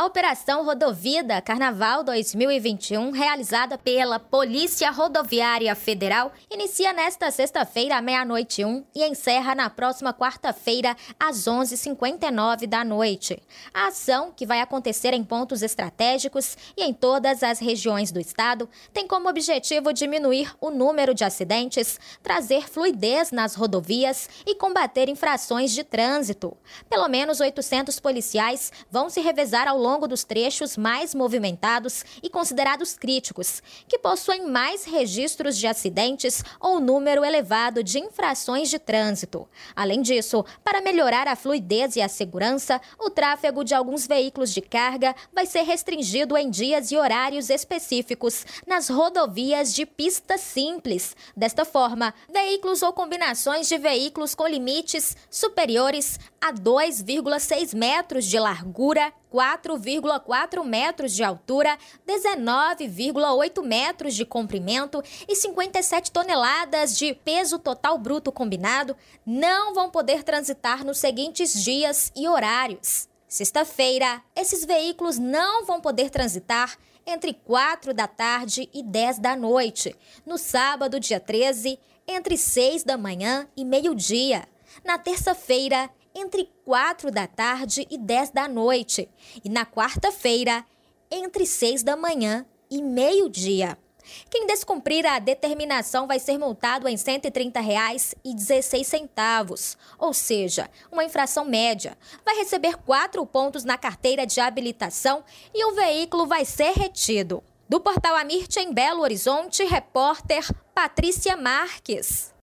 A Operação Rodovida Carnaval 2021, realizada pela Polícia Rodoviária Federal, inicia nesta sexta-feira à 00h01 e encerra na próxima quarta-feira às 11h59 da noite. A ação, que vai acontecer em pontos estratégicos e em todas as regiões do estado, tem como objetivo diminuir o número de acidentes, trazer fluidez nas rodovias e combater infrações de trânsito. Pelo menos 800 policiais vão se revezar ao longo dos trechos mais movimentados e considerados críticos, que possuem mais registros de acidentes ou número elevado de infrações de trânsito. Além disso, para melhorar a fluidez e a segurança, o tráfego de alguns veículos de carga vai ser restringido em dias e horários específicos nas rodovias de pista simples. Desta forma, veículos ou combinações de veículos com limites superiores a 2,6 metros de largura, 4,4 metros de altura, 19,8 metros de comprimento e 57 toneladas de peso total bruto combinado não vão poder transitar nos seguintes dias e horários. Sexta-feira, esses veículos não vão poder transitar entre 4 da tarde e 10 da noite. No sábado, dia 13, entre 6 da manhã e meio-dia. Na terça-feira, entre 4 da tarde e 10 da noite. E na quarta-feira, entre 6 da manhã e meio-dia. Quem descumprir a determinação vai ser multado em R$ 130,16, ou seja, uma infração média. Vai receber 4 pontos na carteira de habilitação e o veículo vai ser retido. Do Portal Amirte em Belo Horizonte, repórter Patrícia Marques.